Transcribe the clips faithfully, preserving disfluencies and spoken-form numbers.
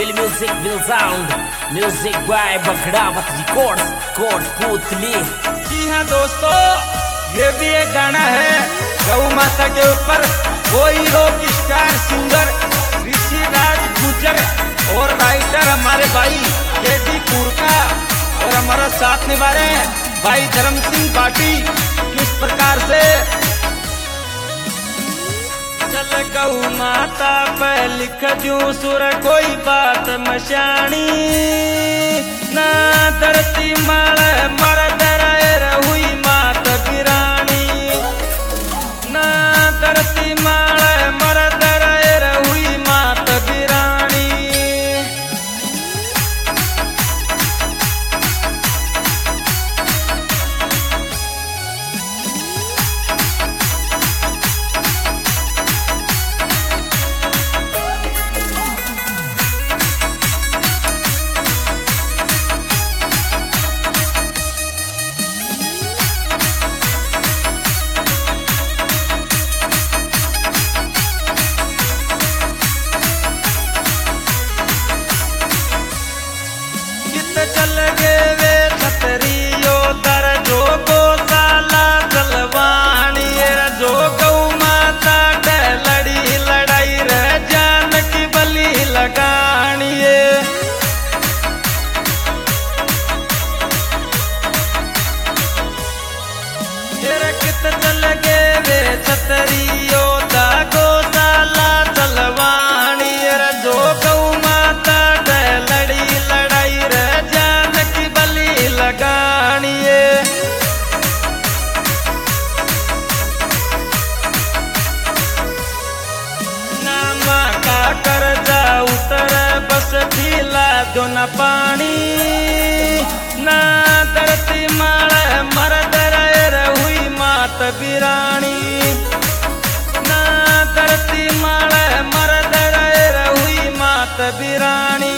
will music will sound music by Bakhdawat records Kotputli. जी हाँ दोस्तों, ये भी एक गाना है गौ माता के ऊपर। कोई rock star singer Rishi Raj Gurjar और राइटर हमारे भाई केटी पुरका और हमारा साथ निभा रहे हैं भाई धर्म सिंह बाटी। किस प्रकार से चल गौ माता पे लिख दूं सुर कोई बात मशानी ना धरती माल मर दरायर हुई मात गिरानी ना धरती माल मर दरायर हुई मात गिरानी। चल गे वे छतरियो दर जो गौशाला चलवानी जो गौ माता के लड़ी लड़ाई रे जान की बलि लगानी। कित चल गे वे छतरियो दा गौशाला चलवानी जो गौ माता के लड़ी लड़ाई रे जान की बलि लगानी। नामा का कर्जा उतर बस पीला दो न पानी ना धरती माल मर दरायर हुई मात बिरानी ना धरती माल मर दरायर हुई मात बिरानी।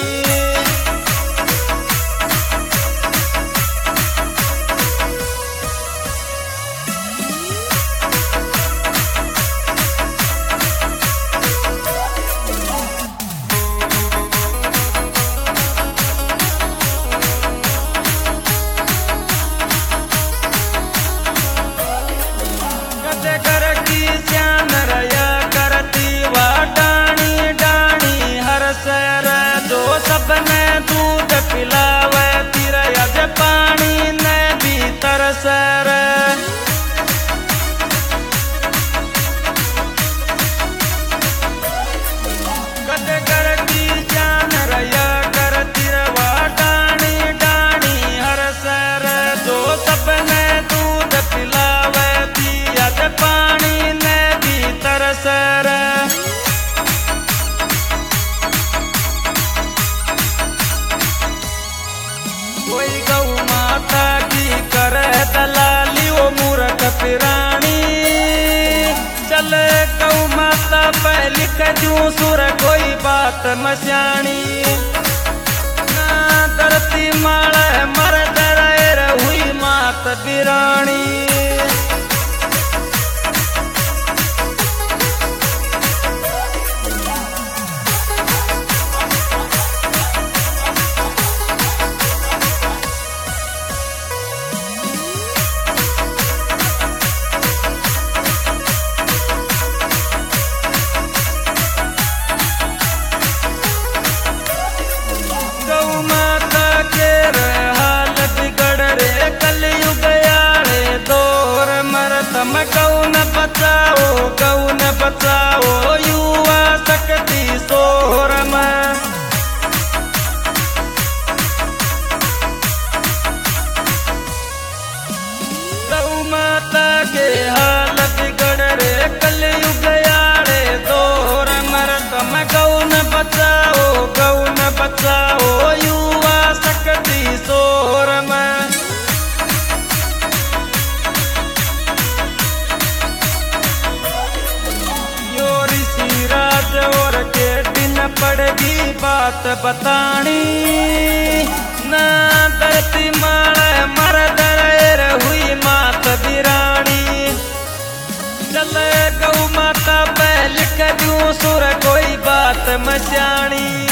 घर की श्यान रया करती वा डाणी डाणी हर सर जो सबने दूध पिलावे तिर यज पानी ने भीतर सर। कद घर की श्यान रया करती वा डाणी डाणी हर सर जो सबने दूध पिलावे यज पानी ने भीतर सर। कोई गौ माता की करे दलाली वो मूर्ख पिरानी चले गौ माता पे लिख दूं सुर कोई बात मशानी ना धरती माल मर दरायर हुई मात बिरानी। गौ माता के रे हाल बिगड़ रे कलयुग आए दौर मर तम गौ न बचाओ गौ न बचाओ युवा शक्ति सोर में। गौ माता के हाल बिगड़ रे कलयुग आए दौर मर तम गौ न बचाओ गौ न बचाओ युवा शक्ति सोर में। यो ऋषि राज और के दिन पड़गी बात बतानी ना धरती माल मर दरायर हुई मात बिरानी। चल गौ माता पे लिख दूं सुर कोई बात मचानी।